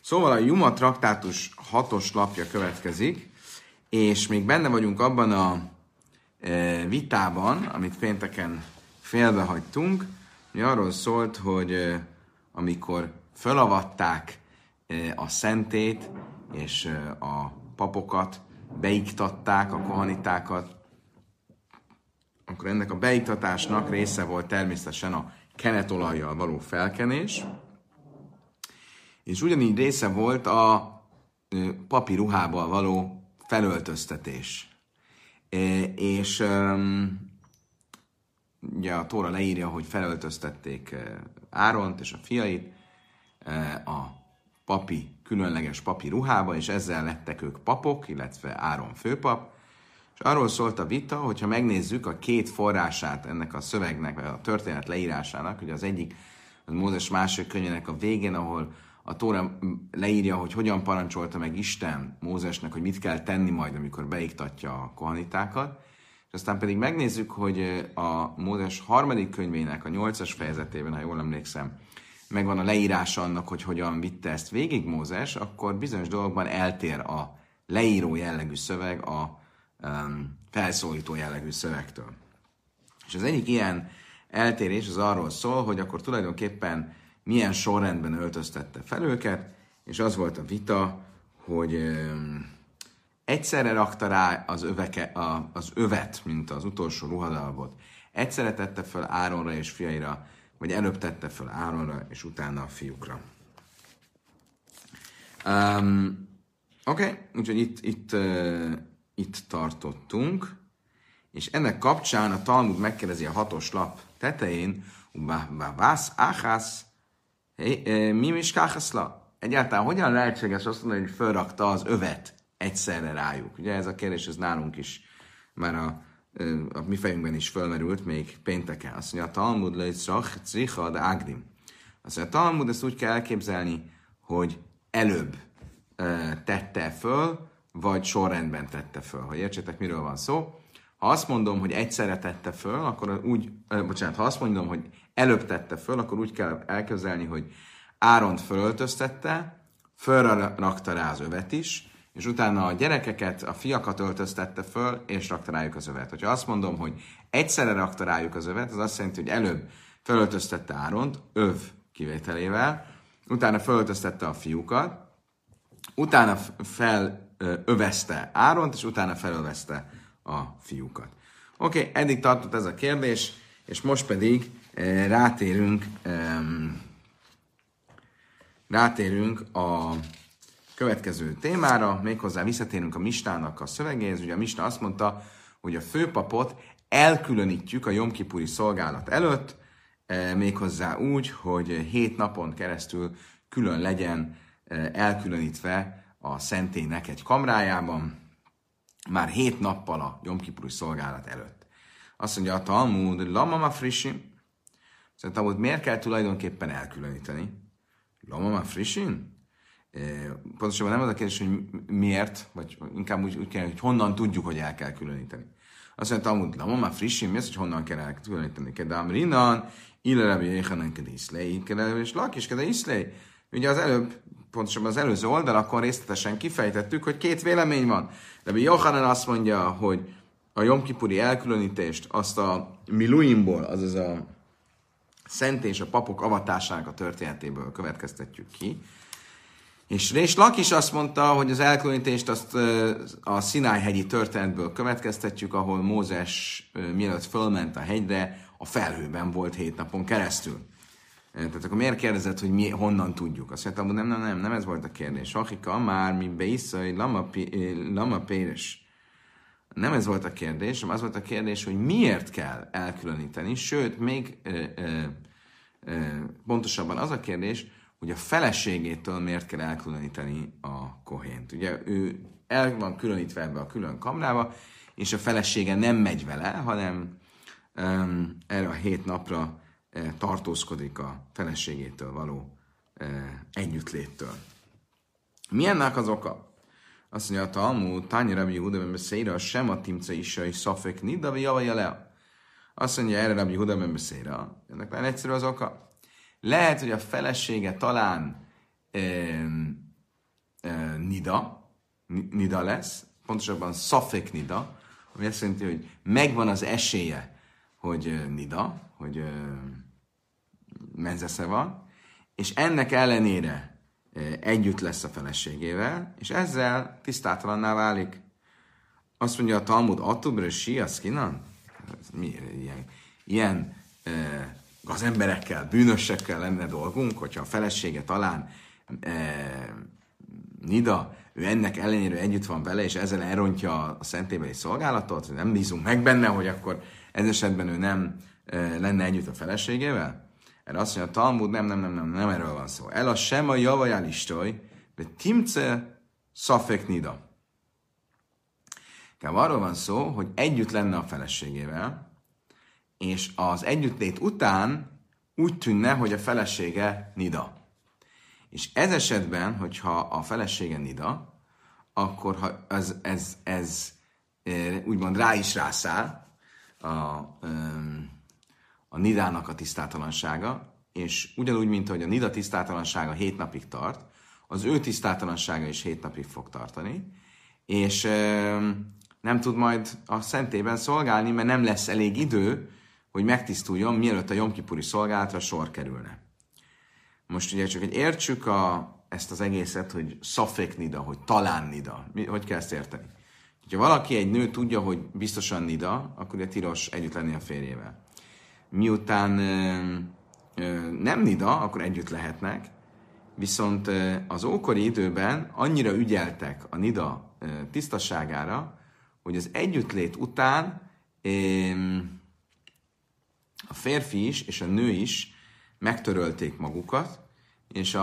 Szóval a Juma traktátus 6-os lapja következik, és még benne vagyunk abban a vitában, amit pénteken félbehagytunk, ami arról szólt, hogy amikor felavatták a szentét, és a papokat, beiktatták a kohanitákat, akkor ennek a beiktatásnak része volt természetesen a kenetolajjal való felkenés, és ugyanígy része volt a papi ruhába való felöltöztetés. És ugye a Tóra leírja, hogy felöltöztették Áront és a fiait a különleges papi ruhába, és ezzel lettek ők papok, illetve Áron főpap. És arról szólt a vita, hogyha megnézzük a két forrását ennek a szövegnek, vagy a történet leírásának, ugye az egyik az Mózes második könyvének a végén, ahol a Tóra leírja, hogy hogyan parancsolta meg Isten Mózesnek, hogy mit kell tenni majd, amikor beiktatja a kohanitákat. És aztán pedig megnézzük, hogy a Mózes harmadik könyvének a 8-as fejezetében, ha jól emlékszem, megvan a leírása annak, hogy hogyan vitte ezt végig Mózes, akkor bizonyos dolgokban eltér a leíró jellegű szöveg a felszólító jellegű szövegtől. És az egyik ilyen eltérés az arról szól, hogy akkor tulajdonképpen milyen sorrendben öltöztette fel őket, és az volt a vita, hogy egyszerre rakta rá az övet, mint az utolsó ruhadalbot. Egyszerre tette fel Áronra és fiaira, vagy előbb tette fel Áronra, és utána a fiúkra. Oké, úgyhogy itt tartottunk, és ennek kapcsán a Talmud megkérdezi a 6-os lap tetején, vász áhász, mi is káhaszla? Egyáltalán hogyan lehetséges azt mondani, hogy felrakta az övet egyszerre rájuk? Ugye ez a kérdés, ez nálunk is már a mi fejünkben is fölmerült, még pénteken. Azt mondja, a Talmud leitzrach trichad ágdim. Azt mondja, a Talmud ezt úgy kell elképzelni, hogy előbb tette föl, vagy sorrendben tette föl. Hogy értsétek, miről van szó. Ha azt mondom, hogy egyszerre tette föl, akkor ha azt mondom, hogy előbb tette föl, akkor úgy kell elképzelni, hogy Áront fölöltöztette, fölra rakta rá az övet is, és utána a gyerekeket, a fiakat öltöztette föl, és rakta rájuk az övet. Ha azt mondom, hogy egyszerre rakta rájuk az övet, az azt jelenti, hogy előbb fölöltöztette Áront, öv kivételével, utána fölöltöztette a fiúkat, utána felövezte Áront, és utána felövezte a fiúkat. Oké, eddig tartott ez a kérdés, és most pedig rátérünk a következő témára, méghozzá visszatérünk a Misnának a szövegéhez. Ugye a Misna azt mondta, hogy a főpapot elkülönítjük a Jom Kipuri szolgálat előtt, méghozzá úgy, hogy 7 napon keresztül külön legyen elkülönítve a szentélynek egy kamrájában, már 7 nappal a Jom Kipuri szolgálat előtt. Azt mondja a Talmud, lama ma frisim. Szóval Talmud, miért kell tulajdonképpen elkülöníteni? Lama ma frisim? Pontosabban nem az a kérdés, hogy miért, vagy inkább úgy kell, hogy honnan tudjuk, hogy el kell különíteni. Azt mondja, Talmud, lama ma frisim, mi az, hogy honnan kell elkülöníteni? Kedám rinan, illerabi jéhanen kede iszlei, és lakis kede iszlei. Ugye az előbb, pontosabban az előző oldalakon részletesen kifejtettük, hogy 2 vélemény van. Rabbi Yochanan azt mondja, hogy a Jom Kipuri elkülönítést azt a Miluimból, azaz a szent és a papok avatásának a történetéből következtetjük ki. És Rés Lakis azt mondta, hogy az elkülönítést azt a Szináj-hegyi történetből következtetjük, ahol Mózes mielőtt fölment a hegyre, a felhőben volt 7 napon keresztül. Tehát akkor miért kérdezett, hogy mi honnan tudjuk? Azt mondtam, hogy nem ez volt a kérdés. Hakika már mi beiszai lama péres. Nem ez volt a kérdés, hanem az volt a kérdés, hogy miért kell elkülöníteni, sőt, még pontosabban az a kérdés, hogy a feleségétől miért kell elkülöníteni a kohént. Ugye ő el van különítve ebbe a külön kamrába, és a felesége nem megy vele, hanem erre a 7 napra tartózkodik a feleségétől való együttléttől. Mi ennek az oka? Azt mondja a Talmud, Tányi Rabbi Yehuda ben Beseira, sem a timce isai szafek nida, vagy javaja le. Azt mondja erre Rabbi Yehuda ben Beseira, ennek nagyon egyszerű az oka. Lehet, hogy a felesége talán nida lesz, pontosabban szafek nida, ami azt jelenti, hogy megvan az esélye, hogy nida, hogy menzesze van, és ennek ellenére együtt lesz a feleségével, és ezzel tisztátalanná válik. Azt mondja a Talmud, Atubra Siaszkinan? Ilyen az emberekkel, bűnössekkel lenne dolgunk, hogyha a felesége talán nida, ő ennek ellenére együtt van vele, és ezzel elrontja a szentélybeli szolgálatot, nem bízunk meg benne, hogy akkor ez esetben ő nem lenne együtt a feleségével? Erre azt mondja a Talmud, nem erről van szó. El a sem a javajálistoj, de timce szafek nida. Arról van szó, hogy együtt lenne a feleségével, és az együttlét után úgy tűnne, hogy a felesége nida. És ez esetben, hogyha a felesége nida, akkor ha ez úgymond rá is rászáll a nidának a tisztátalansága, és ugyanúgy, mint hogy a nida tisztátalansága 7 napig tart, az ő tisztátalansága is 7 napig fog tartani, és nem tud majd a szentében szolgálni, mert nem lesz elég idő, hogy megtisztuljon, mielőtt a jomkipuri szolgálatra sor kerülne. Most ugye csak, hogy értsük ezt az egészet, hogy szafek nida, hogy talán nida. Hogy kell ezt érteni? Ha valaki, egy nő tudja, hogy biztosan nida, akkor ugye tilos együtt lenni a férjével. Miután nem nida, akkor együtt lehetnek, viszont az ókori időben annyira ügyeltek a nida tisztaságára, hogy az együttlét után a férfi is és a nő is megtörölték magukat, és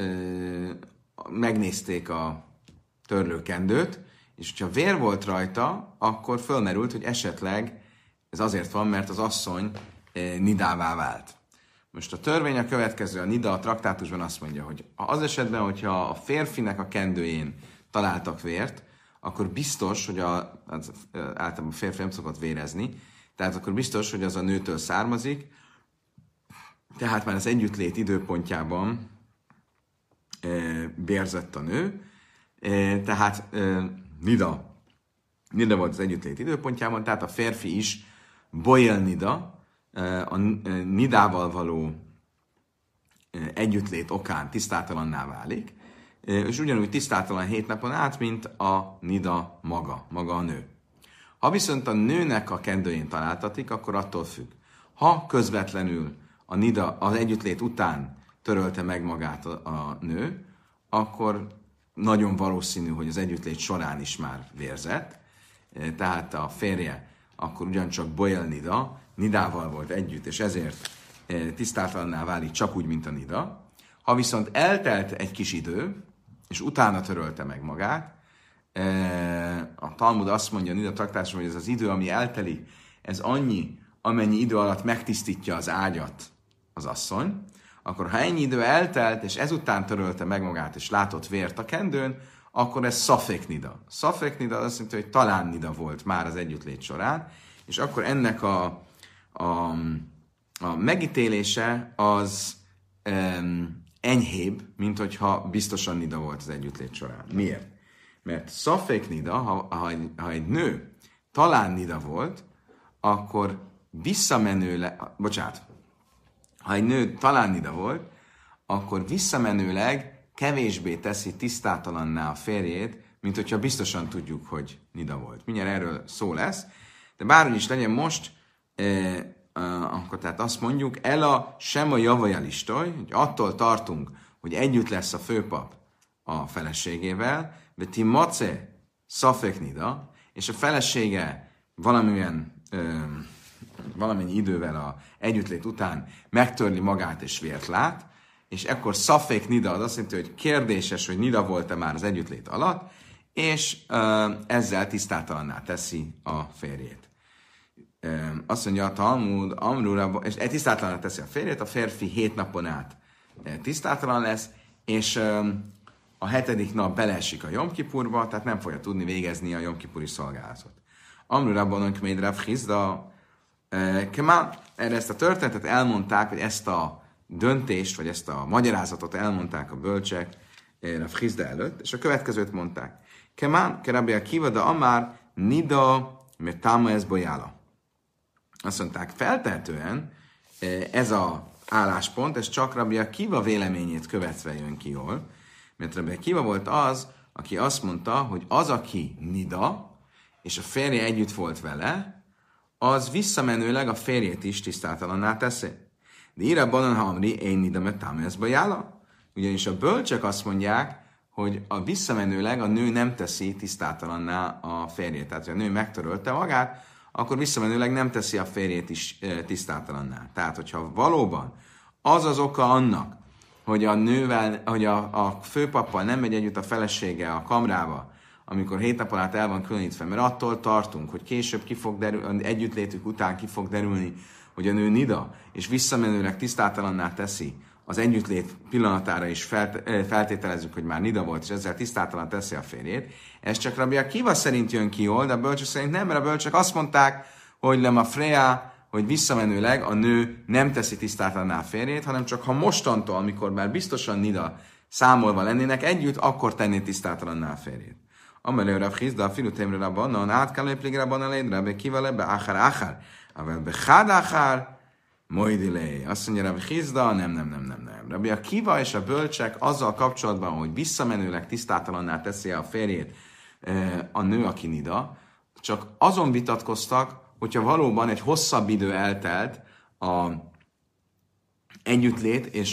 megnézték a törlőkendőt, és hogyha vér volt rajta, akkor fölmerült, hogy esetleg ez azért van, mert az asszony nidává vált. Most a törvény a következő, a nida a traktátusban azt mondja, hogy az esetben, hogyha a férfinek a kendőjén találtak vért, akkor biztos, hogy általában a férfi nem szokott vérezni, tehát akkor biztos, hogy az a nőtől származik, tehát már az együttlét időpontjában vérzett a nő, tehát nida volt az együttlét időpontjában, tehát a férfi is bolyel nida, a nidával való együttlét okán tisztátalanná válik, és ugyanúgy tisztátalan 7 napon át, mint a nida maga a nő. Ha viszont a nőnek a kendőjén találtatik, akkor attól függ. Ha közvetlenül a nida az együttlét után törölte meg magát a nő, akkor nagyon valószínű, hogy az együttlét során is már vérzett, tehát a férje akkor ugyancsak bolyel nida, nidával volt együtt, és ezért tisztátalanná válik csak úgy, mint a nida. Ha viszont eltelt egy kis idő, és utána törölte meg magát, a Talmud azt mondja a nida traktátusban, hogy ez az idő, ami eltelik, ez annyi, amennyi idő alatt megtisztítja az ágyat az asszony, akkor ha ennyi idő eltelt, és ezután törölte meg magát, és látott vért a kendőn, akkor ez szafek nida. Szafek nida azt jelenti, hogy talán nida volt már az együttlét során, és akkor ennek a megítélése az enyhébb, mint hogyha biztosan nida volt az együttlét során. Miért? Mert szafek nida, ha egy nő talán nida volt, akkor ha egy nő talán nida volt, akkor visszamenőleg kevésbé teszi tisztátalanná a férjét, mint hogyha biztosan tudjuk, hogy nida volt. Mindjárt erről szó lesz, de bárhogy is legyen most, akkor tehát azt mondjuk, sem a javajalistaj, hogy attól tartunk, hogy együtt lesz a főpap a feleségével, de ti mace szafek nida, és a felesége valamennyi idővel a együttlét után megtörli magát és vért lát, és ekkor szafek nida az azt jelenti, hogy kérdéses, hogy nida volt-e már az együttlét alatt, és ezzel tisztátalanná teszi a férjét. Azt mondja a Talmud, Amrura, és tisztátalanná teszi a férjét, a férfi 7 napon át tisztátalan lesz, és a 7. nap beleesik a Jom-Kipurba, tehát nem fogja tudni végezni a Jom-Kipuri szolgálatot. Amrura bononk méd Rav Hizda, erre ezt a történetet elmondták, vagy ezt a döntést, vagy ezt a magyarázatot elmondták a bölcsek Rav Hizda előtt, és a következőt mondták. Kemán, Rabbi Akiva, de amár nida, mert táma ez bolyála. Azt mondták, feltehetően ez a álláspont, ez csak Rabbi Akiva véleményét követve jön ki jól, mert Rabbi Akiva volt az, aki azt mondta, hogy az, aki nida, és a férje együtt volt vele, az visszamenőleg a férjét is tisztátalanná teszi. De ira banan hamri, én nida, mert táma ez bolyála. Ugyanis a bölcsek azt mondják, hogy a visszamenőleg a nő nem teszi tisztátalanná a férjét. Tehát, hogy a nő megtörölte magát, akkor visszamenőleg nem teszi a férjét is tisztátalanná. Tehát, hogyha valóban az az oka annak, hogy a nővel, hogy a főpappal nem megy együtt a felesége a kamrába, amikor 7 napon át el van különítve, mert attól tartunk, hogy később ki fog derülni, együttlétük után ki fog derülni, hogy a nő nida, és visszamenőleg tisztátalanná teszi az együttlét pillanatára is feltételezzük, hogy már nida volt, és ezzel tisztátalan teszi a férjét. Ez csak Rabbi Akiva szerint jön ki jól, de a bölcsök szerint nem, mert a bölcsök azt mondták, hogy lema freya, hogy visszamenőleg a nő nem teszi tisztátalanná a férjét, hanem csak ha mostantól, amikor már biztosan nida számolva lennének együtt, akkor tenné tisztátalanná a férjét. Amelő Rav Hizda, a filutémre rabbanon, átkeléplig rabbanon légy, Rabbi Akiva lebe, achar, avel bechad achar, Mojdilé. Azt mondja Rabbi Hizda, nem. Rabbi Akiva és a bölcsek azzal kapcsolatban, hogy visszamenőleg tisztátalanná teszi a férjét a nő, aki nida, csak azon vitatkoztak, hogyha valóban egy hosszabb idő eltelt a együttlét és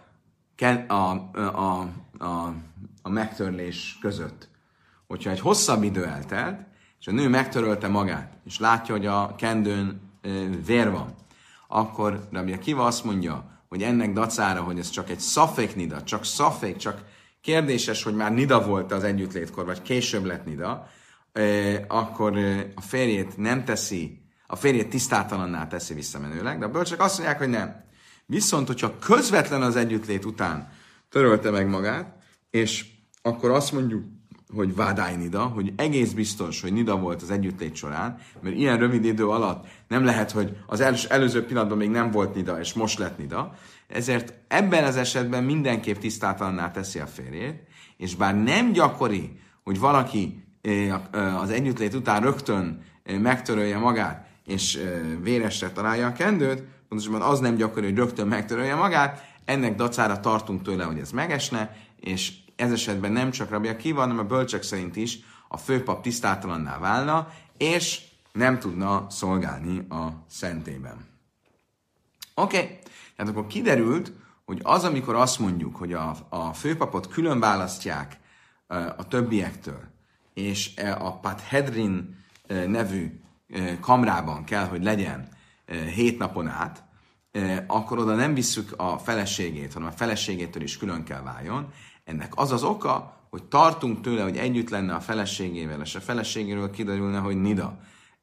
a megtörlés között. Hogyha egy hosszabb idő eltelt, és a nő megtörölte magát, és látja, hogy a kendőn vér van, akkor Rabbi Akiva azt mondja, hogy ennek dacára, hogy ez csak egy szafék nida, csak kérdéses, hogy már nida volt az együttlétkor, vagy később lett nida, akkor a férjét nem teszi, a férjét tisztátalanná teszi visszamenőleg, de a bölcsek azt mondják, hogy nem. Viszont, hogyha közvetlen az együttlét után törölte meg magát, és akkor azt mondjuk, hogy vádály nida, hogy egész biztos, hogy nida volt az együttlét során, mert ilyen rövid idő alatt nem lehet, hogy az előző pillanatban még nem volt nida, és most lett nida. Ezért ebben az esetben mindenképp tisztátalanná teszi a férjét, és bár nem gyakori, hogy valaki az együttlét után rögtön megtörölje magát, és véresre találja a kendőt, pontosabban az nem gyakori, hogy rögtön megtörölje magát, ennek dacára tartunk tőle, hogy ez megesne, és ez esetben nem csak Rabbi Akiva, hanem a bölcsek szerint is a főpap tisztátalanná válna, és nem tudna szolgálni a szentében. Oké. Tehát akkor kiderült, hogy az, amikor azt mondjuk, hogy a főpapot külön választják a többiektől, és a Pathedrin nevű kamrában kell, hogy legyen 7 napon át, akkor oda nem visszük a feleségét, hanem a feleségétől is külön kell váljon. Ennek az az oka, hogy tartunk tőle, hogy együtt lenne a feleségével, és a feleségéről kiderülne, hogy nida.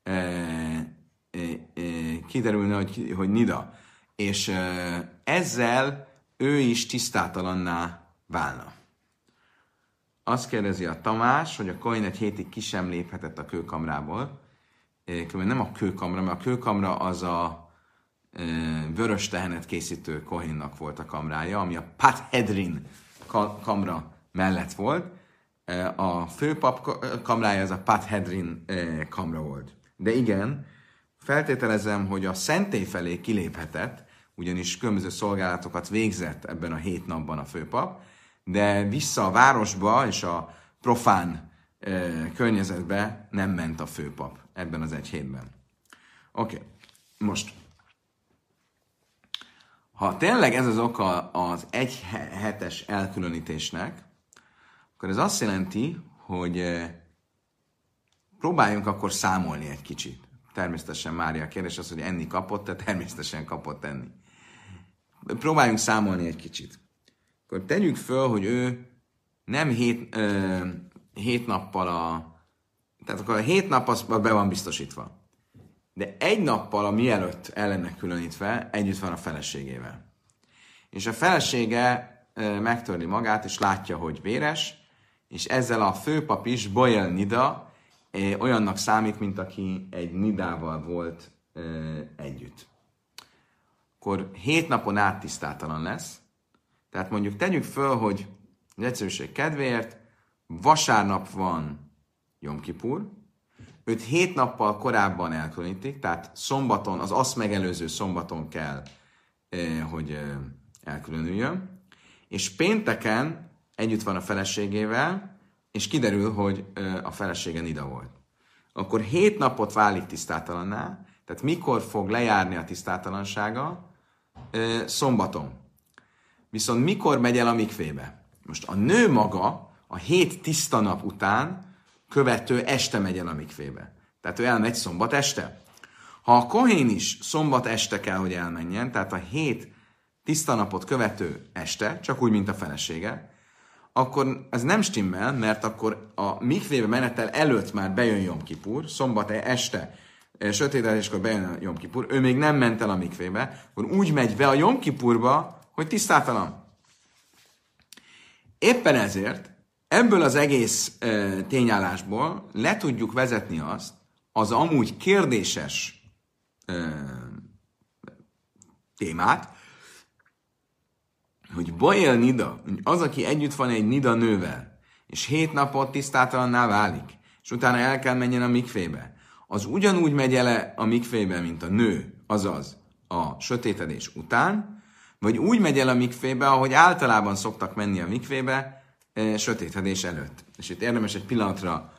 Kiderülne, hogy nida. És ezzel ő is tisztátalanná válna. Azt kérdezi a Tamás, hogy a Kohen egy hétig ki sem léphetett a kőkamrából. Nem a kőkamra, mert a kőkamra az a vörös tehenet készítő Kohénnak volt a kamrája, ami a Pathedrin kamra mellett volt. A főpap kamrája az a Pathedrin kamra volt. De igen, feltételezem, hogy a szentély felé kiléphetett, ugyanis különböző szolgálatokat végzett ebben a 7 napban a főpap, de vissza a városba és a profán környezetbe nem ment a főpap ebben az egy hétben. Oké. Most, ha tényleg ez az oka az egy hetes elkülönítésnek, akkor ez azt jelenti, hogy próbáljunk akkor számolni egy kicsit. Természetesen Mária kérdés az, hogy enni kapott-e, természetesen kapott enni. Próbáljunk számolni egy kicsit. Akkor tegyük föl, hogy ő nem 7 nappal tehát akkor a 7 nap az be van biztosítva. De 1 nappal mielőtt el lenne különítve, együtt van a feleségével. És a felesége megtörli magát, és látja, hogy véres, és ezzel a főpap is, Boyel Nida, olyannak számít, mint aki egy nidával volt együtt. Akkor 7 napon át tisztátalan lesz. Tehát mondjuk tegyük föl, hogy Az egyszerűség kedvéért vasárnap van Jom Kipur, őt 7 nappal korábban elkülönítik, tehát szombaton, az azt megelőző szombaton kell, hogy elkülönüljön, és pénteken együtt van a feleségével, és kiderül, hogy a felesége nida volt. Akkor 7 napot válik tisztátalanná, tehát mikor fog lejárni a tisztátalansága? Szombaton. Viszont mikor megy el a mikvébe? Most a nő maga a 7 tiszta nap után követő este megy el a mikvébe. Tehát ő elmegy szombat este. Ha a kohén is szombat este kell, hogy elmenjen, tehát a 7 tiszta napot követő este, csak úgy, mint a felesége, akkor ez nem stimmel, mert akkor a mikvébe menetel előtt már bejön Jom Kipur, szombat este, sötétedéskor bejön a Jom Kipur, ő még nem ment el a mikvébe, akkor úgy megy be a Jom Kipurba, hogy tisztátalan. Éppen ezért ebből az egész tényállásból le tudjuk vezetni azt, az amúgy kérdéses témát, hogy Boel Nida, az, aki együtt van egy Nida nővel, és 7 napot tisztátalanná válik, és utána el kell menjen a mikvébe, az ugyanúgy megy el a mikvébe, mint a nő, azaz a sötétedés után, vagy úgy megy el a mikvébe, ahogy általában szoktak menni a mikvébe, sötétedés előtt. És itt érdemes egy pillanatra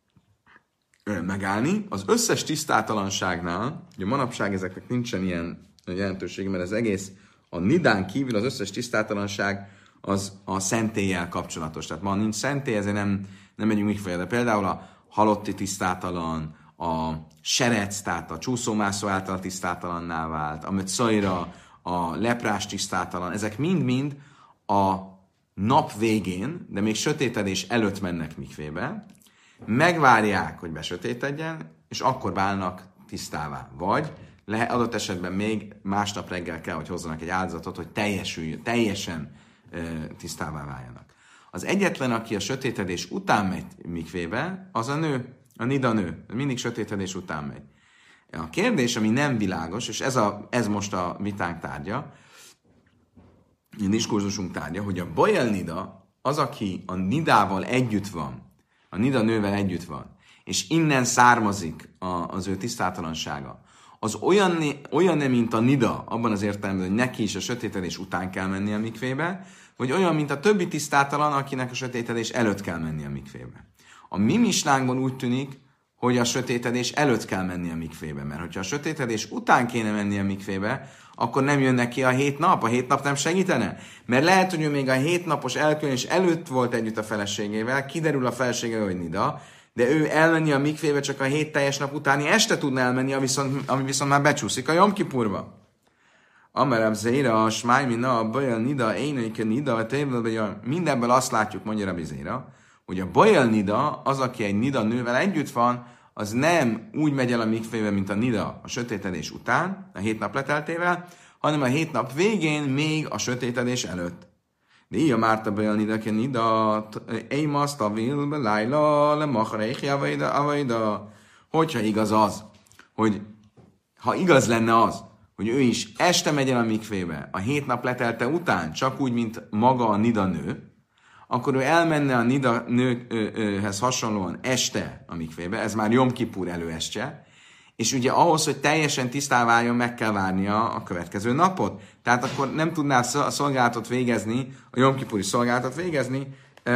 megállni. Az összes tisztátalanságnál, ugye manapság ezeknek nincsen ilyen jelentősége, mert az egész a nidán kívül az összes tisztátalanság az a szentéllyel kapcsolatos. Tehát ma nincs szentély, ezért nem megyünk mikvébe. De például a halotti tisztátalan, a serec, tehát a csúszómászó által tisztátalanná vált, a möccaira, a leprás tisztátalan, ezek mind-mind a nap végén, de még sötétedés előtt mennek mikvébe, megvárják, hogy besötétedjen, és akkor válnak tisztává. Vagy adott esetben még másnap reggel kell, hogy hozzanak egy áldozatot, hogy teljesen tisztává váljanak. Az egyetlen, aki a sötétedés után megy mikvébe, az a nő, a nida nő. Mindig sötétedés után megy. A kérdés, ami nem világos, és ez most a vitánk tárgya, a diskurzusunk tárgya, hogy a Boel Nida az, aki a nidával együtt van, a nida nővel együtt van, és innen származik az ő tisztátalansága, az olyan mint a nida, abban az értelemben, hogy neki is a sötétedés után kell menni a mikvébe, vagy olyan, mint a többi tisztátalan, akinek a sötétedés előtt kell menni a mikvébe. A mi misnánkban úgy tűnik, hogy a sötétedés előtt kell menni a mikvébe, mert hogyha a sötétedés után kéne menni a mikvébe, akkor nem jön neki a 7 nap, a 7 nap nem segítene. Mert lehet, hogy ő még a 7 napos elkülönés előtt volt együtt a feleségével, kiderül a felesége, hogy nida, de ő elmenni a mikvébe csak a 7 teljes nap utáni este tudna elmenni, ami viszont már becsúszik a Jom Kipurba. Amerem Zéra, a Smáj Mina, a Boel Nida, Énőike Nida, a Tévélbe, mindenből azt látjuk, mondja Rabbi Zéra, hogy a Boel Nida, az, aki egy Nida nővel együtt van, az nem úgy megy el a mikvébe, mint a Nida a sötétedés után, a 7 nap leteltével, hanem a 7 nap végén még a sötétedés előtt. De így a Márta Boel Nida, ke Nida, Eimas, Tavil, Laila, le Machareich, Avaida. Hogyha igaz az, hogy ha igaz lenne az, hogy ő is este megy el a mikvébe, a 7 nap letelte után, csak úgy, mint maga a Nida nő, akkor ő elmenne a Nida nőhez hasonlóan este a mikvébe, ez már Jom Kipur előestje, és ugye ahhoz, hogy teljesen tisztá váljon, meg kell várnia a következő napot. Tehát akkor nem tudná a szolgálatot végezni, a Jom Kipuri szolgálatot végezni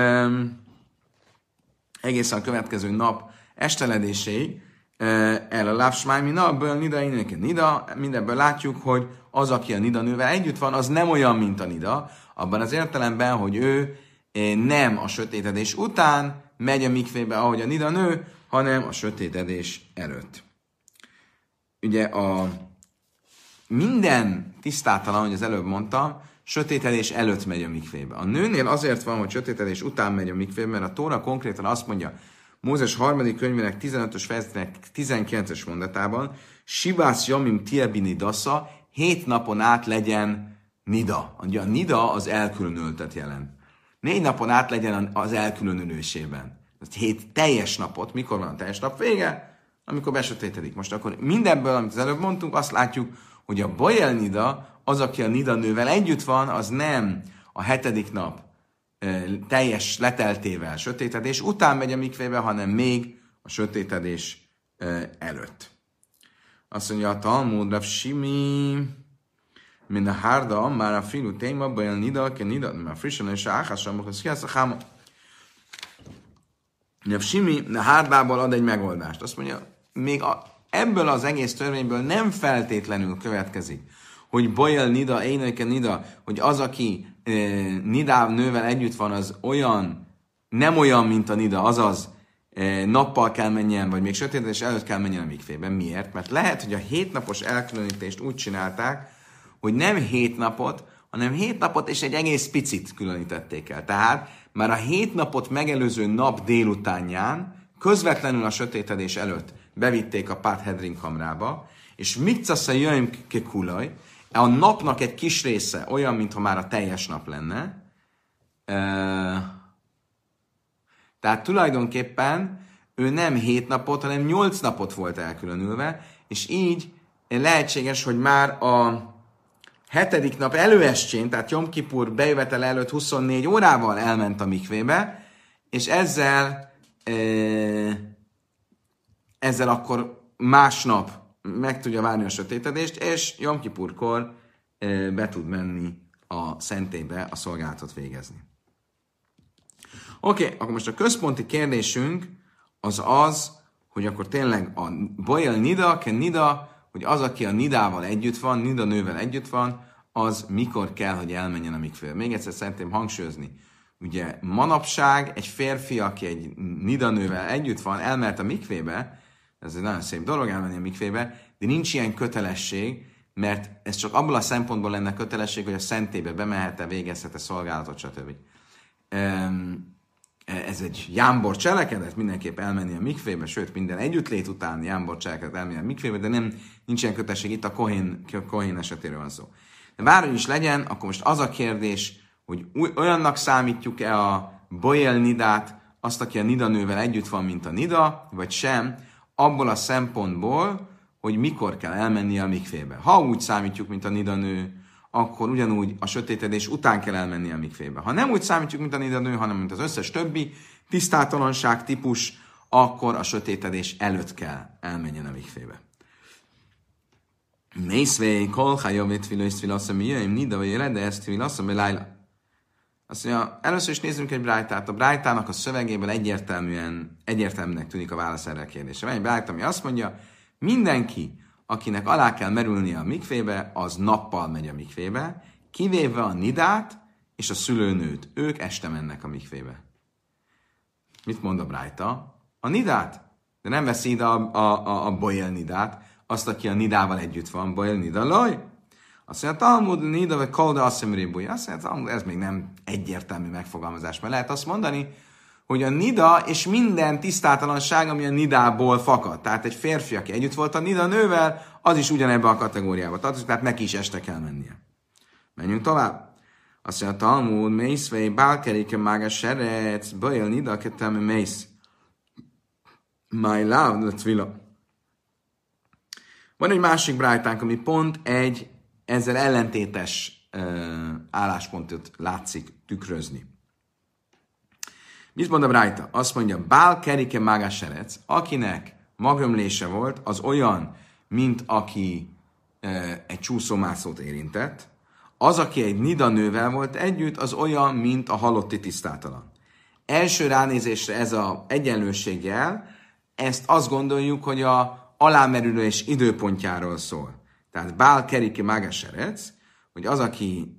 egészen a következő nap esteledéséig, el a lávsmáj, minabból Nida, Nida, mindebből látjuk, hogy az, aki a Nida nővel együtt van, az nem olyan, mint a Nida, abban az értelemben, hogy ő nem a sötétedés után megy a mikvébe, ahogy a Nida nő, hanem a sötétedés előtt. Ugye minden tisztátalan, ahogy az előbb mondtam, sötétedés előtt megy a mikvébe. A nőnél azért van, hogy sötétedés után megy a mikvébe, mert a Tóra konkrétan azt mondja, Mózes 3. könyvének 15-ös fejezetének 19-es mondatában, Sibász Jamim Tiebini Dassa, 7 napon át legyen Nida. Ugye a Nida az elkülönültet jelent. 4 napon át legyen az elkülönülésében. 7 teljes napot. Mikor van a teljes nap vége? Amikor besötétedik. Most akkor mindebből, amit az előbb mondtunk, azt látjuk, hogy a Boel Nida, az, aki a Nida nővel együtt van, az nem a 7. nap teljes leteltével, sötétedés után megy a mikvébe, hanem még a sötétedés előtt. Azt mondja a Talmud, Rav Shimi, mint a hárda, már a filu téma, bajel nida, ke nida, már frissen és áhásra, hogy szkiász a háma. Rav Shimi a hárdából ad egy megoldást. Azt mondja, még ebből az egész törvényből nem feltétlenül következik, hogy bajel nida, énöke nida, hogy az, aki nidá nővel együtt van, az olyan, nem olyan, mint a nida, azaz nappal kell menjen, vagy még sötétedés előtt kell menjen a mikvében. Miért? Mert lehet, hogy a 7 napos elkülönítést úgy csinálták, hogy nem 7 napot, hanem 7 napot és egy egész picit különítették el. Tehát már a 7 napot megelőző nap délutánján, közvetlenül a sötétedés előtt bevitték a Pát Hedrin kamrába, és mikcasza jöjjön kekulaj, a napnak egy kis része olyan, mintha már a teljes nap lenne. Tehát tulajdonképpen ő nem 7 napot, hanem 8 napot volt elkülönülve, és így lehetséges, hogy már a 7. nap előestjén, tehát Jom Kipur bejövetele előtt 24 órával elment a mikvébe, és ezzel akkor másnap meg tudja várni a sötétedést, és Jom Kipurkor be tud menni a szentélybe a szolgálatot végezni. Oké, akkor most a központi kérdésünk az, hogy akkor tényleg a bojel nida, ken nida, hogy az, aki a nidával együtt van, nida nővel együtt van, az mikor kell, hogy elmenjen a mikvébe. Még egyszer szeretném hangsúlyozni. Ugye manapság egy férfi, aki egy nida nővel együtt van, elmehet a mikvébe, ez egy nagyon szép dolog elmenni a mikvébe, de nincs ilyen kötelesség, mert ez csak abból a szempontból lenne kötelesség, hogy a szentélybe bemehet-e, végezhet-e szolgálatot, stb. Ez egy jámbor cselekedet, mindenképp elmenni a mikvébe, sőt, minden együttlét után jámbor cselekedet elmenni a mikvébe, de nincs ilyen kötelesség, itt a kohén esetéről van szó. De bárhogy is legyen, akkor most az a kérdés, hogy olyannak számítjuk-e a bojel nidát, azt, aki a nida nővel együtt van, mint a nida, vagy sem, abból a szempontból, hogy mikor kell elmenni a mikvébe. Ha úgy számítjuk, mint a nida nő, akkor ugyanúgy a sötétedés után kell elmenni a mikvébe. Ha nem úgy számítjuk, mint a nida nő, hanem mint az összes többi tisztátalanság típus, akkor a sötétedés előtt kell elmenjen a mikvébe. Mészvé, kolhájavét filasszam, jöjjön, nida vagy rede, ezt filasszam, lájla. Azt mondja, először is nézzünk egy brájtát. A brájtának a szövegéből egyértelműnek tűnik a válasz erre a kérdésre. Van egy brájt, ami azt mondja, mindenki, akinek alá kell merülnie a mikvébe, az nappal megy a mikvébe, kivéve a nidát és a szülőnőt. Ők este mennek a mikvébe. Mit mond a brájta? A nidát. De nem veszi ide a bojel nidát, azt, aki a nidával együtt van, bojel nida loj. Azt mondja, Talmud nida vagy kolda asszemrébúj. Azt mondja, ez még nem egyértelmű megfogalmazás, mert lehet azt mondani, hogy a nida és minden tisztátalanság, ami a nidából fakad. Tehát egy férfi, aki együtt volt a nida nővel, az is ugyanebbe a kategóriába tartozik, tehát neki is este kell mennie. Menjünk tovább. Azt mondja, Talmud, mészvei, bálkerike, mága serec, bajel nida, ketem, mész. My love, the tvila. Van egy másik brájtánk, ami pont egy ezzel ellentétes álláspontot látszik tükrözni. Mit mond a brájta? Azt mondja, bál kerike mága serec, akinek magömlése volt, az olyan, mint aki egy csúszómászót érintett. Az, aki egy nida nővel volt együtt, az olyan, mint a halotti tisztátalan. Első ránézésre ez az egyenlőségjel, ezt azt gondoljuk, hogy a alámerülés időpontjáról szól. Tehát bál kerike mága serec, hogy az, aki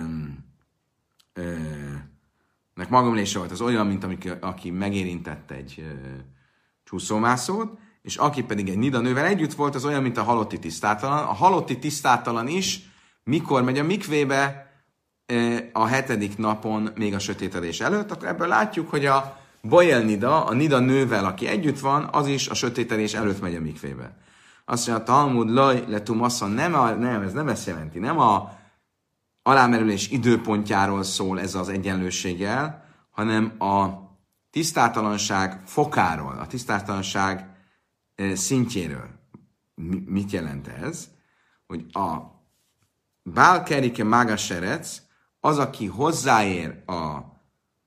nek magomlése volt, az olyan, mint aki megérintett egy csúszómászót, és aki pedig egy nida nővel együtt volt, az olyan, mint a halotti tisztátalan. A halotti tisztátalan is, mikor megy a mikvébe a 7. napon, még a sötétedés előtt, akkor ebből látjuk, hogy a bojel nida, a nida nővel, aki együtt van, az is a sötétedés előtt megy a mikvébe. Azt mondja, a Talmud laj letum asszon, nem, ez nem ezt jelenti, nem a alámerülés időpontjáról szól ez az egyenlőséggel, hanem a tisztátalanság fokáról, a tisztátalanság szintjéről. Mit jelent ez? Hogy a bál kerike mága serec, az, aki hozzáér a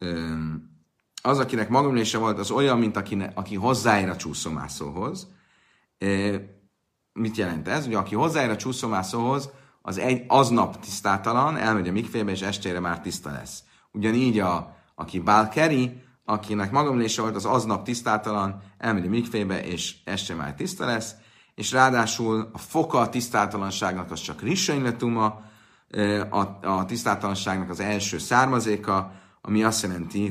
az, akinek magömlése volt, az olyan, mint aki hozzáér a csúszómászóhoz. Mit jelent ez? Ugye, aki hozzáér a csúszómászóhoz, az aznap tisztátalan, elmegy a mikvébe, és estére már tiszta lesz. Ugyanígy aki bálkeri, akinek magömlése volt, az aznap tisztátalan, elmegy a mikvébe, és este már tiszta lesz, és ráadásul a foka a tisztátalanságnak az csak risönyletuma, a tisztátalanságnak az első származéka, ami azt jelenti,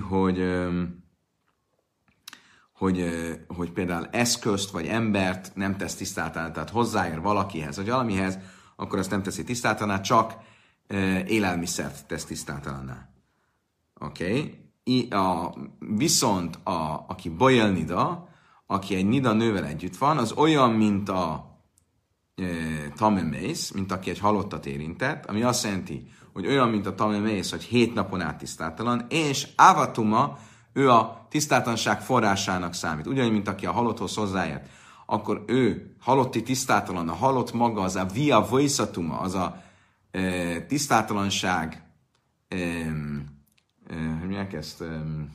hogy például eszközt vagy embert nem tesz tisztátalan, tehát hozzáér valakihez, vagy valamihez, akkor azt nem teszi tisztátalanná, csak élelmiszert tesz tisztátalanná. Oké? Viszont aki bajel nida, aki egy nida nővel együtt van, az olyan, mint a tamemész, mint aki egy halottat érintett, ami azt jelenti, hogy olyan, mint a tamemész, hogy 7 napon át tisztátalan, és avatuma, ő a tisztátalanság forrásának számít. Ugyanúgy, mint aki a halotthoz hozzáért, akkor ő halotti tisztátalan, a halott maga az a via voiszatuma, az a tisztátalanság, mi ezt?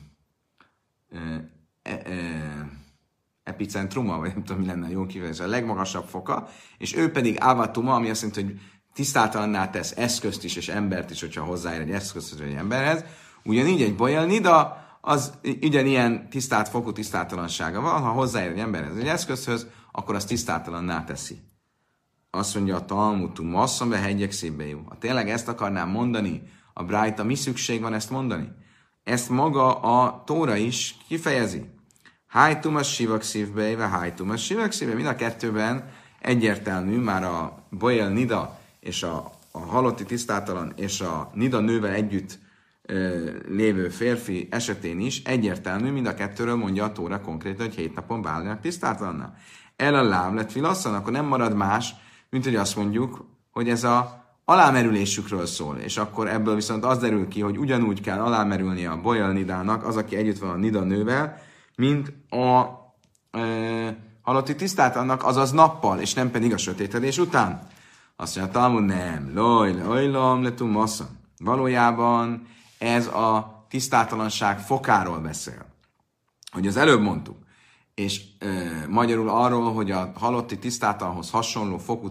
Epicentruma, vagy nem tudom, mi lenne a jó kifejezés, a legmagasabb foka, és ő pedig avatuma, ami azt jelenti, hogy tisztátalanná tesz eszközt is, és embert is, hogyha hozzáér egy eszközt, vagy egy emberhez. Ugyanígy egy bajel nida, az ugyanilyen tisztát fokú tisztátalansága van, ha hozzáér egy emberhez, egy eszközhöz, akkor az tisztátalanná teszi. Azt mondja a Talmud, masszam be hegyek szívbejú. Ha tényleg ezt akarnám mondani, a Brájta, mi szükség van ezt mondani? Ezt maga a Tóra is kifejezi. Hájtumas sivak szívbe, hájtumas sivak szívbe. Mind a kettőben egyértelmű, már a bojel nida és a halotti tisztátalan és a nida nővel együtt lévő férfi esetén is egyértelmű, mind a kettőről mondja a Tóra konkrétan, hogy 7 napon válnak tisztátalanná. El a láb lett vilasszan, akkor nem marad más, mint hogy azt mondjuk, hogy ez a alámerülésükről szól, és akkor ebből viszont az derül ki, hogy ugyanúgy kell alámerülni a bojel nidának, az, aki együtt van a nida nővel, mint a halotti tisztátalannak, azaz nappal, és nem pedig a sötétedés után. Azt mondja, Talmud nem, lojlam letum masszam. Valójában ez a tisztátalanság fokáról beszél. Hogy az előbb mondtuk, és magyarul arról, hogy a halotti tisztátalanhoz hasonló fokú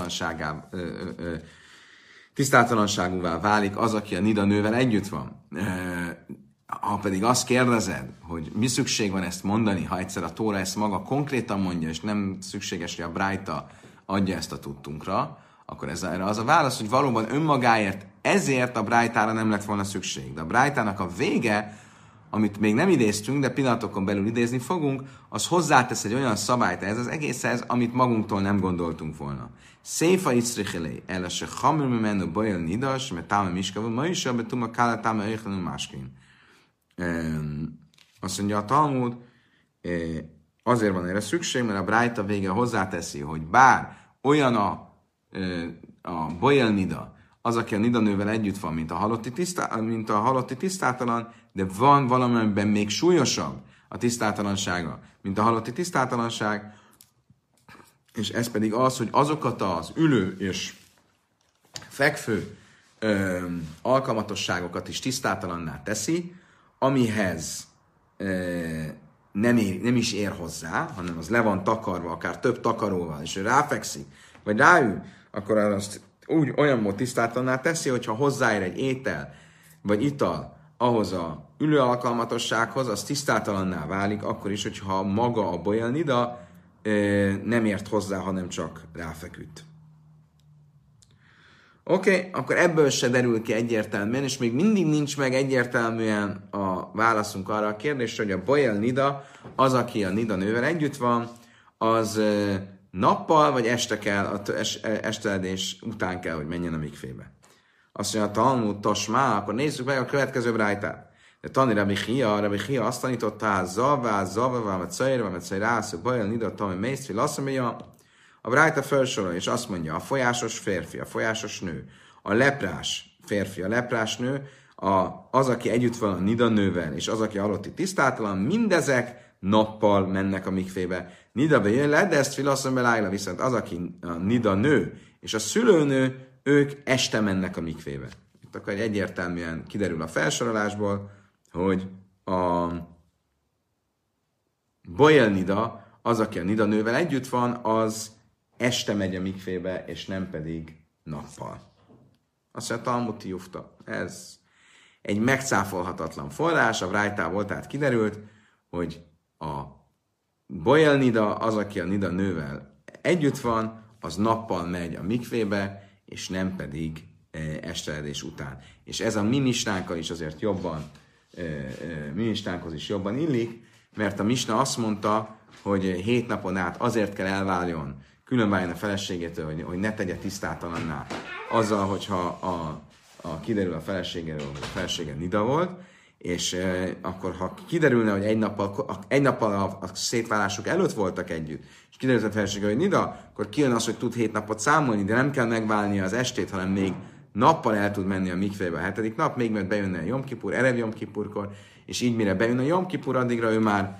tisztátalanságúvá válik az, aki a nida nővel együtt van. Ha pedig azt kérdezed, hogy mi szükség van ezt mondani, ha egyszer a Tóra ezt maga konkrétan mondja, és nem szükséges, hogy a Brájta adja ezt a tudtunkra, akkor erre az a válasz, hogy valóban önmagáért ezért a Brájtára nem lett volna szükség. De a Brájtának a vége, amit még nem idéztünk, de pillanatokon belül idézni fogunk, az hozzátesz egy olyan szabályt ez az egészhez, amit magunktól nem gondoltunk volna. Széfa iszrichelé, el se hamur menő bajel nidas, mert táma miskavú, ma is abba tuma kála táma öjjönő másként. Azt mondja a Talmud, azért van erre szükség, mert a Brájta vége hozzáteszi, hogy bár olyan a bojel nida, az, aki a nida nővel együtt van, mint a halotti tisztátalan, de van valamiben még súlyosabb a tisztátalansága, mint a halotti tisztátalanság, és ez pedig az, hogy azokat az ülő és fekvő alkalmatosságokat is tisztátalanná teszi, amihez nem is ér hozzá, hanem az le van takarva, akár több takaróval, és ő ráfekszik, vagy ráül, akkor azt olyan mód tisztátalanná teszi, hogyha hozzáér egy étel, vagy ital ahhoz a ülő alkalmatossághoz, az tisztátalanná válik, akkor is, hogyha maga a bojel nida nem ért hozzá, hanem csak ráfeküdt. Oké, akkor ebből se derül ki egyértelműen, és még mindig nincs meg egyértelműen a válaszunk arra a kérdésre, hogy a bojel nida, az, aki a nida nővel együtt van, az nappal vagy este kell, esteledés után kell, hogy menjen a mikvébe. Azt mondja, a Talmud tasmá, akkor nézzük meg a következő brájtát. De Tani Rabbi Chia azt tanította, zavá, met szajrászú, bajel nida, tami mészfil, azt mondja, a brájta felsorol, és azt mondja, a folyásos férfi, a folyásos nő, a leprás férfi, a leprás nő, az, aki együtt van a nida nővel, és az, aki halotti tisztátalan, mindezek nappal mennek a mikvébe. Nida bejön le, de ezt filaszom belájla, viszont az, aki a nida nő, és a szülőnő, ők este mennek a mikvébe. Itt akkor egyértelműen kiderül a felsorolásból, hogy a Boel Nida, az, aki a Nida nővel együtt van, az este megy a mikvébe, és nem pedig nappal. Azt mondja, Talmud Jufta. Ez egy megcáfolhatatlan forrás, a Brájtából tehát kiderült, hogy a Boel Nida, az, aki a Nida nővel együtt van, az nappal megy a mikvébe, és nem pedig esteledés után. És ez a mi misnánkkal is azért jobban, mi misnánkhoz is jobban illik, mert a misna azt mondta, hogy 7 napon át azért kell elváljon, különváljon a feleségétől, hogy ne tegye tisztátalanná azzal, hogyha kiderül a feleségéről, hogy a felesége Nida volt, és akkor ha kiderülne, hogy egy nappal a szétválásuk előtt voltak együtt, és kiderült a felesége, hogy Nida, akkor kijön az, hogy tud 7 napot számolni, de nem kell megválnia az estét, hanem még nappal el tud menni a mikvébe a 7. nap, még mert bejönne a Jom Kipur, Erev Jom Kipurkor, és így mire bejön a Jom Kipur, addigra ő már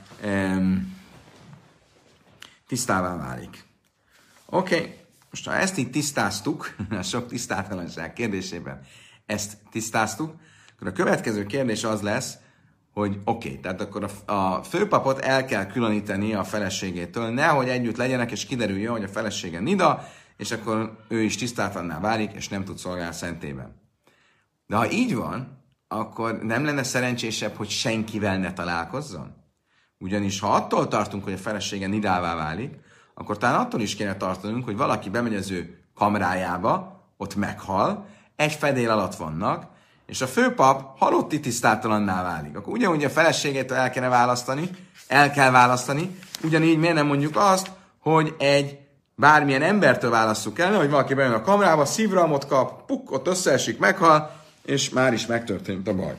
tisztává válik. Oké. Most ha ezt így tisztáztuk, a sok tisztátalanság kérdésében ezt tisztáztuk, akkor a következő kérdés az lesz, hogy tehát akkor a főpapot el kell különíteni a feleségétől, nehogy együtt legyenek, és kiderüljön, hogy a felesége Nida, és akkor ő is tisztátalanná válik, és nem tud szolgálni szentében. De ha így van, akkor nem lenne szerencsésebb, hogy senkivel ne találkozzon? Ugyanis ha attól tartunk, hogy a felesége Nidává válik, akkor talán attól is kéne tartanunk, hogy valaki bemegy az ő kamrájába, ott meghal, egy fedél alatt vannak, és a főpap halotti tisztátalanná válik. Akkor ugyanúgy a feleségétől el kell választani, ugyanígy miért nem mondjuk azt, hogy egy bármilyen embertől válasszuk el, hogy valaki bejön a kamrába, szívrohamot kap, ott összeesik, meghal, és már is megtörtént a baj.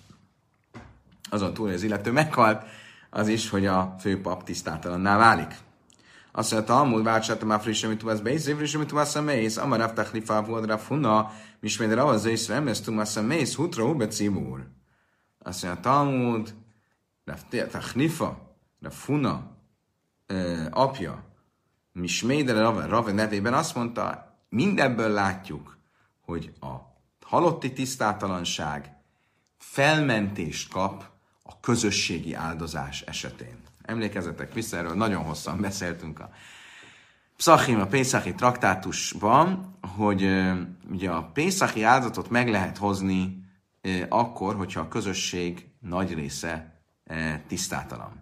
Azon túl, hogy az illető meghalt, az is, hogy a főpap tisztátalanná válik. Azt mondja, Talmud, váltsátom már frissem, mit tuvasz bész, frissem, mit tuvasz a mész, amarav tachlifa volt rá funa, misméder ahhoz észre, emesz tuvasz a mész, hutra ube cimúr. Azt mondja, Talmud, tachlifa, rá funa, apja, misméder Rave nevében azt mondta, mindebből látjuk, hogy a halotti tisztátalanság felmentést kap a közösségi áldozás esetén. Emlékezzetek vissza, erről nagyon hosszan beszéltünk a Pszachim, a Pészachi traktátusban, hogy ugye a Pészachi áldozatot meg lehet hozni akkor, hogyha a közösség nagy része tisztátalan.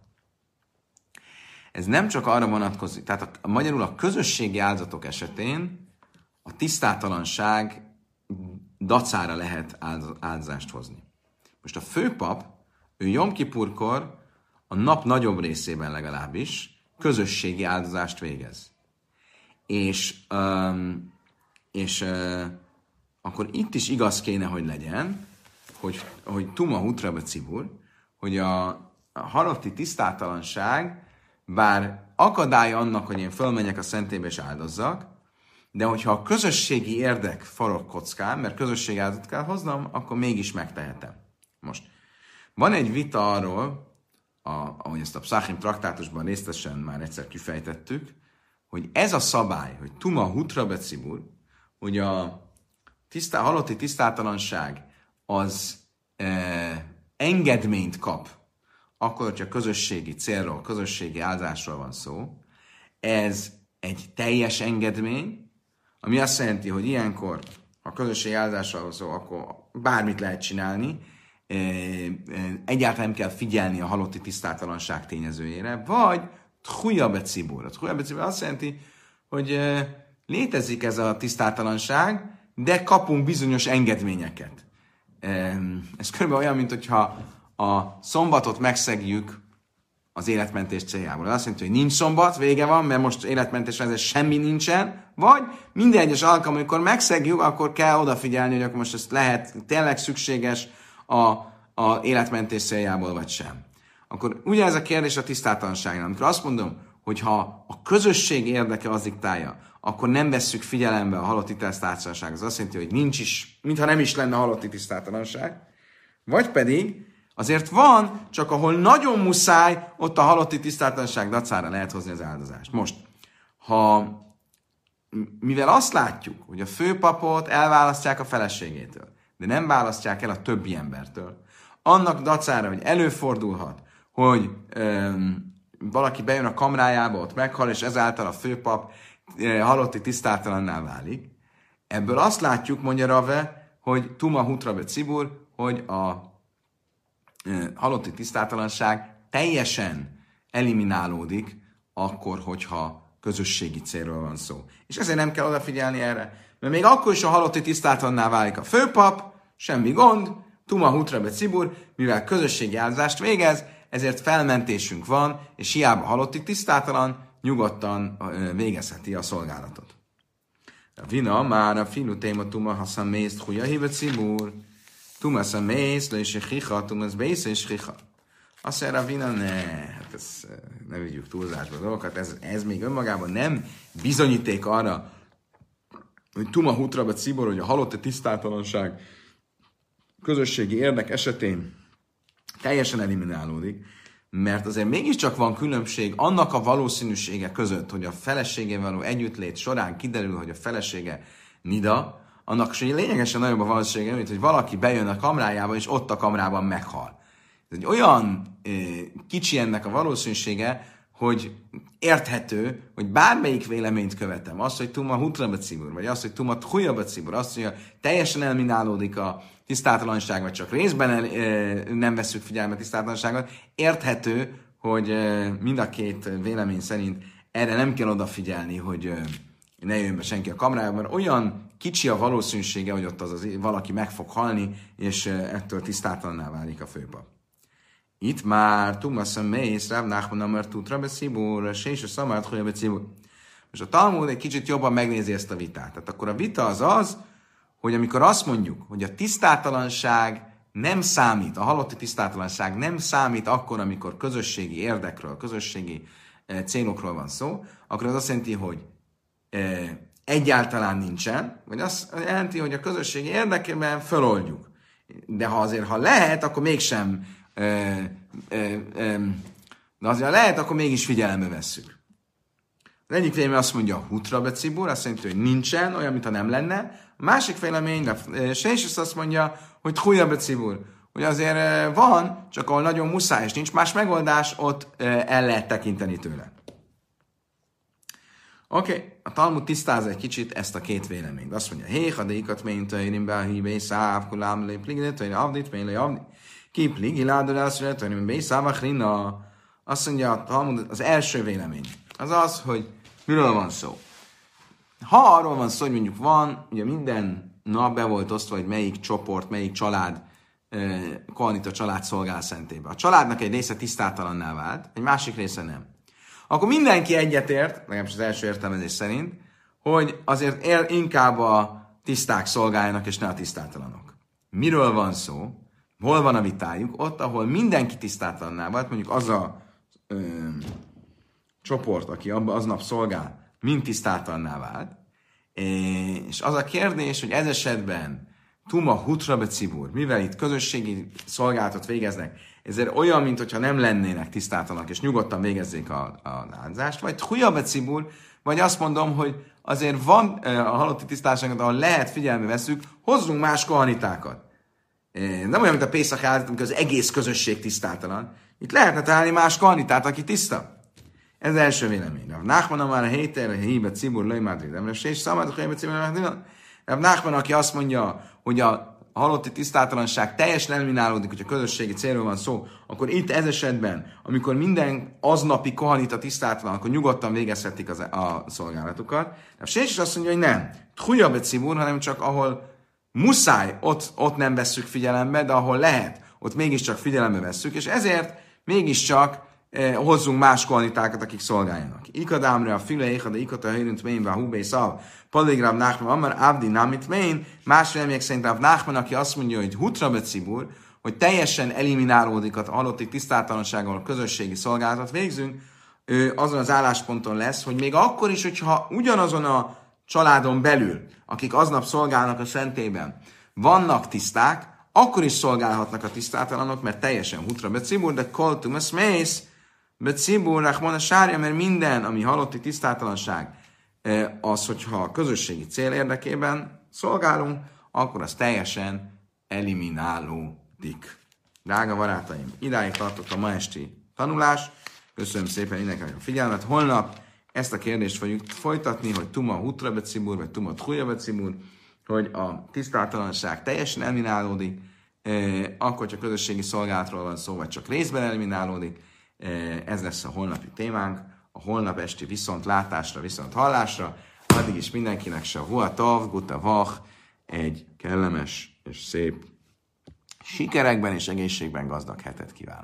Ez nem csak arra vonatkozik, tehát magyarul a közösségi áldozatok esetén a tisztátalanság dacára lehet áldozást hozni. Most a főpap, ő Jom Kipurkor a nap nagyobb részében legalábbis közösségi áldozást végez. És akkor itt is igaz kéne, hogy legyen, hogy Tuma Hutra Cibur, hogy a halotti tisztátalanság bár akadálya annak, hogy én fölmenjek a szentélybe és áldozzak, de hogyha a közösségi érdek forog kockán, mert közösségi áldozatot kell hoznom, akkor mégis megtehetem. Most, van egy vita arról, ahogy ezt a Pszachim traktátusban részletesen már egyszer kifejtettük, hogy ez a szabály, hogy Tuma Hutra Becibur, hogy a halotti tisztátalanság az engedményt kap, akkor, hogyha közösségi célról, közösségi áldásról van szó, ez egy teljes engedmény, ami azt jelenti, hogy ilyenkor, ha közösségi áldásról van szó, akkor bármit lehet csinálni, egyáltalán nem kell figyelni a halotti tisztátalanság tényezőjére, vagy Tchuja Becibur. A Tchuja Becibur azt jelenti, hogy létezik ez a tisztátalanság, de kapunk bizonyos engedményeket. Ez körülbelül olyan, mint hogyha a szombatot megszegjük az életmentés céljából. Azt jelenti, hogy nincs szombat, vége van, mert most életmentés ez semmi nincsen, vagy minden egyes alkalom, amikor megszegjük, akkor kell odafigyelni, hogy akkor most ez lehet tényleg szükséges a életmentés céljából, vagy sem. Akkor ugyanez a kérdés a tisztátalanságnál. Amikor azt mondom, hogy ha a közösség érdeke az diktálja, akkor nem vesszük figyelembe a halotti tisztátalanság. Az azt jelenti, hogy nincs is, mintha nem is lenne halotti tisztátalanság. Vagy pedig azért van, csak ahol nagyon muszáj, ott a halotti tisztátalanság dacára lehet hozni az áldozást. Most, mivel azt látjuk, hogy a főpapot elválasztják a feleségétől, de nem választják el a többi embertől, annak dacára, hogy előfordulhat, hogy valaki bejön a kamrájába, ott meghal, és ezáltal a főpap halotti tisztátalanná válik. Ebből azt látjuk, mondja Rave, hogy Tuma Hutra Becibur, hogy a halotti tisztátalanság teljesen eliminálódik akkor, hogyha közösségi célról van szó. És ezért nem kell odafigyelni erre. Mert még akkor is a halotti tisztátalanná válik a főpap, semmi gond, Tuma Hutra Becibur, mivel közösségi áldozást végez, ezért felmentésünk van, és hiába halotti tisztátalan, nyugodtan végezheti a szolgálatot. A vina már a filu téma Tuma Hassan Mészt Huja Hivet Cibur, Tuma Hassan Mészt, le is Hicha, Tuma Hassan Bész és Hicha. Azt mondja, a vina, hát ne vigyük túlzásba a dolgokat, ez még önmagában nem bizonyíték arra, hogy Tuma Hutra Becibur, hogy a halotti tisztátalanság közösségi érdek esetén teljesen eliminálódik, mert azért mégiscsak van különbség annak a valószínűsége között, hogy a feleségével való együttlét során kiderül, hogy a felesége nida, annak lényegesen nagyobb a valószínűsége, mint hogy valaki bejön a kamrájába, és ott a kamrában meghal. Ez egy olyan kicsi ennek a valószínűsége, hogy érthető, hogy bármelyik véleményt követem, azt, hogy Tuma Hutra Becibur, vagy azt, hogy Tuma Tchuja Becibur, azt, hogy teljesen eliminálódik a tisztátalanság, vagy csak részben nem vesszük figyelme tisztátalanságot, érthető, hogy mind a két vélemény szerint erre nem kell odafigyelni, hogy ne jöjjön be senki a kamrába, mert olyan kicsi a valószínűsége, hogy ott valaki meg fog halni, és ettől tisztátalanná válik a főpap. Itt már Tumasz Mész, Rav Nachman Amar Tutra Becibur, Sés Szamart Huja Becibur. Most a Talmud egy kicsit jobban megnézi ezt a vitát. Tehát akkor a vita az, hogy amikor azt mondjuk, hogy a tisztátalanság nem számít, a halotti tisztátalanság nem számít akkor, amikor közösségi érdekről, közösségi célokról van szó, akkor az azt jelenti, hogy egyáltalán nincsen, vagy azt jelenti, hogy a közösségi érdekében feloldjuk. De ha lehet, akkor mégsem de azért, ha lehet, akkor mégis figyelembe vesszük. Az egyik vélemény azt mondja, Hutra Becibur, azt jelenti, hogy nincsen, olyan, mintha nem lenne. A másik vélemény, Sés azt mondja, hogy Tchuja Becibur, hogy azért van, csak ahol nagyon muszáj, és nincs más megoldás, ott el lehet tekinteni tőle. Oké, a Talmud tisztázza egy kicsit ezt a két véleményt. Azt mondja, Héha, de ikat ményt, Irimbe, Hibé, Száv, Kulám, Léplignet, Avdit, Mélé, Avdit, Kiplig, Iládorás, Bé, Szávach, Rina. Azt mondja a Talmud, az első vélemény. Az az, hogy miről van szó. Ha arról van szó, hogy mondjuk van, ugye minden nap be volt osztva, hogy melyik csoport, melyik család, kohanita család szolgál szentébe. A családnak egy része tisztátalanná vált, egy másik része nem. Akkor mindenki egyetért, legalábbis az első értelmezés szerint, hogy azért inkább a tiszták szolgáljanak, és ne a tisztátalanok. Miről van szó? Hol van a vitájuk? Ott, ahol mindenki tisztátalanná vált, mondjuk az a csoport, aki aznap szolgál, mind tisztátalanná vált. És az a kérdés, hogy ez esetben Tuma Hutra Becibur, mivel itt közösségi szolgálatot végeznek, ezért olyan, mintha nem lennének tisztátalanak, és nyugodtan végezzék a áldozást, vagy Tchuja Becibur, vagy azt mondom, hogy azért van a halotti tisztátlanságot, ahol lehet figyelme veszük, hozzunk más kohanitákat. Nem olyan, mint a Pészak áldat, amikor az egész közösség tisztátalan. Itt lehetne találni más kohanitát, aki tiszta. Ez az első vélemény. Rav Nachman már a héter, híbe cibur, löj Madrid, emres, és szabad, hogy cibur, Rav Nachman, aki azt mondja, hogy a halotti tisztátalanság teljesen eliminálódik, hogy a közösségi célról van szó, akkor itt ez esetben, amikor minden aznapi kohanita tisztátalan, akkor nyugodtan végezhetik a szolgálatukat. Rav Sés azt mondja, hogy nem. Tchuja becibur, hanem csak ahol muszáj, ott nem vesszük figyelembe, de ahol lehet, ott mégiscsak figyelembe vesszük, és ezért mégiscsak hozzunk más kohanitákat, akik szolgáljanak. Ikadámre a file, éjjel, ikata hőrűnt ménbe, a húbé szav, palig Rav Nachman, amar abdi namit mén, más vélemények szerint Rav Nachman, aki azt mondja, hogy Hutra Becibur, hogy teljesen eliminálódik a halotti tisztátalansággal a közösségi szolgálatot végzünk, ő azon az állásponton lesz, hogy még akkor is, hogyha ugyanazon a családon belül, akik aznap szolgálnak a szentében, vannak tiszták, akkor is szolgálhatnak a tisztátalanok, mert teljesen Hutra Becibur, de koltum esz mész, Becibur, Rachmana sárja, mert minden, ami halotti tisztátalanság, az, hogyha a közösségi cél érdekében szolgálunk, akkor az teljesen eliminálódik. Drága barátaim, idáig tartott a ma esti tanulás. Köszönöm szépen mindenkinek a figyelmet. Holnap ezt a kérdést fogjuk folytatni, hogy Tuma Hutra Becibur, vagy Tuma Tchuja Becibur, hogy a tisztátalanság teljesen eliminálódik, akkor csak közösségi szolgálatról van szó, vagy csak részben eliminálódik. Ez lesz a holnapi témánk, a holnap esti viszontlátásra, viszont hallásra. Addig is mindenkinek se huatav, guta vach, egy kellemes és szép sikerekben és egészségben gazdag hetet kívánok.